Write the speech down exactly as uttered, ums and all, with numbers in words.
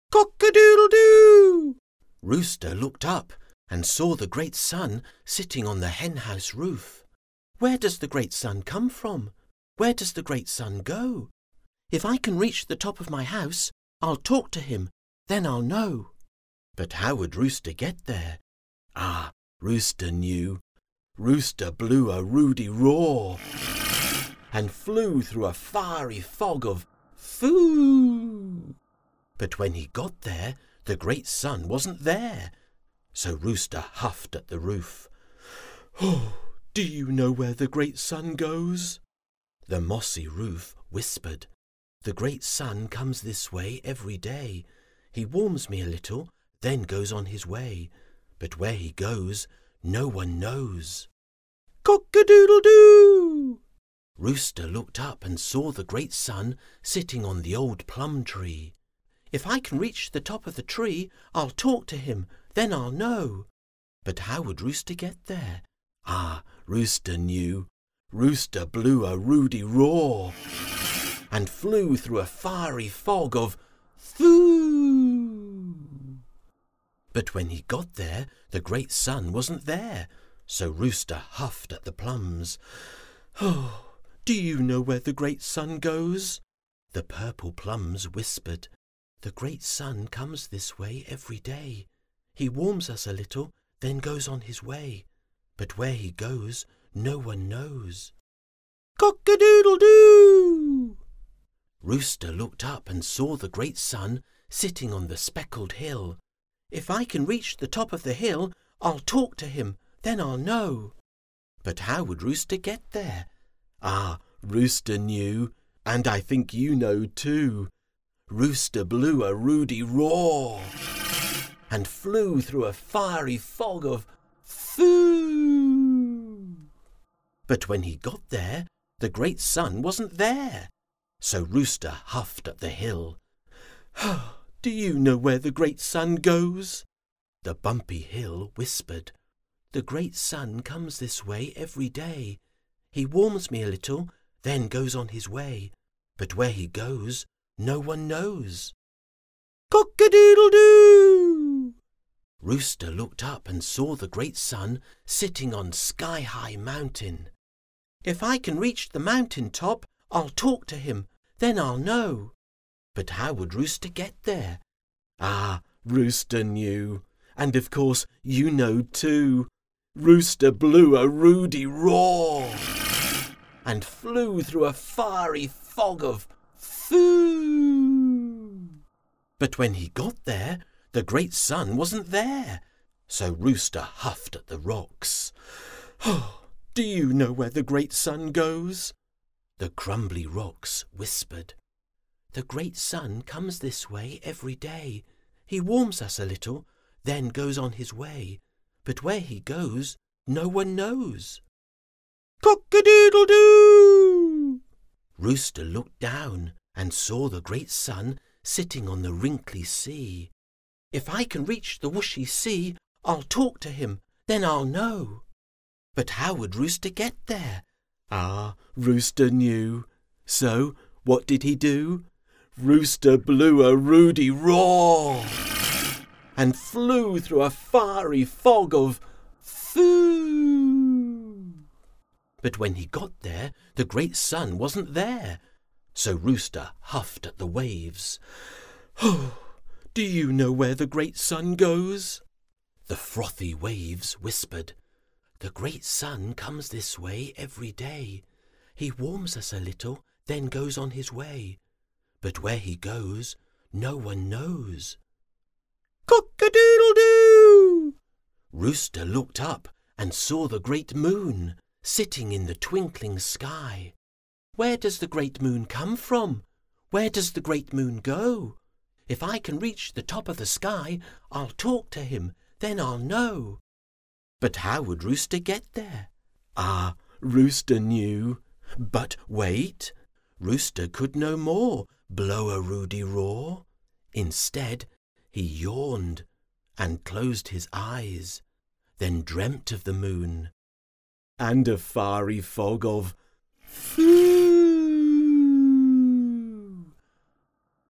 Cock-a-doodle-doo! Rooster looked up and saw the great sun sitting on the henhouse roof. Where does the great sun come from? Where does the great sun go? If I can reach the top of my house, I'll talk to him, then I'll know. But how would Rooster get there? Ah, Rooster knew. Rooster blew a ruddy roar and flew through a fiery fog of foo. But when he got there, the great sun wasn't there. So Rooster huffed at the roof. Oh, do you know where the great sun goes? The mossy roof whispered. The great sun comes this way every day. He warms me a little, then goes on his way. But where he goes, no one knows. Cock-a-doodle-doo! Rooster looked up and saw the great sun sitting on the old plum tree. If I can reach the top of the tree, I'll talk to him, then I'll know. But how would Rooster get there? Ah, Rooster knew. Rooster blew a ruddy roar and flew through a fiery fog of foo. But when he got there, the great sun wasn't there. So Rooster huffed at the plums. Oh, do you know where the great sun goes? The purple plums whispered. The great sun comes this way every day. He warms us a little, then goes on his way. But where he goes, no one knows. Cock-a-doodle-doo! Rooster looked up and saw the great sun sitting on the speckled hill. If I can reach the top of the hill, I'll talk to him, then I'll know. But how would Rooster get there? Ah, Rooster knew, and I think you know too. Rooster blew a ruddy roar and flew through a fiery fog of foo. But when he got there, the great sun wasn't there. So Rooster huffed at the hill. Do you know where the great sun goes? The bumpy hill whispered. The great sun comes this way every day. He warms me a little, then goes on his way. But where he goes, no one knows. Cock-a-doodle-doo! Rooster looked up and saw the great sun sitting on Sky High Mountain. If I can reach the mountain top, I'll talk to him, then I'll know. But how would Rooster get there? Ah, Rooster knew, and of course you know too. Rooster blew a ruddy roar and flew through a fiery fog of foo. But when he got there, the great sun wasn't there. So Rooster huffed at the rocks. Oh, do you know where the great sun goes? The crumbly rocks whispered. The great sun comes this way every day. He warms us a little, then goes on his way. But where he goes, no one knows. Cock-a-doodle-doo! Rooster looked down and saw the great sun sitting on the wrinkly sea. If I can reach the whooshy sea, I'll talk to him, then I'll know. But how would Rooster get there? Ah, Rooster knew. So what did he do? Rooster blew a ruddy roar and flew through a fiery fog of foo. But when he got there, the great sun wasn't there. So Rooster huffed at the waves. Oh, do you know where the great sun goes? The frothy waves whispered. The great sun comes this way every day. He warms us a little, then goes on his way. But where he goes, no one knows. Cock-a-doodle-doo! Rooster looked up and saw the great moon sitting in the twinkling sky. Where does the great moon come from? Where does the great moon go? If I can reach the top of the sky, I'll talk to him, then I'll know. But how would Rooster get there? Ah, Rooster knew. But wait, Rooster could no more blow a ruddy roar. Instead, he yawned and closed his eyes, then dreamt of the moon and a fiery fog of foo.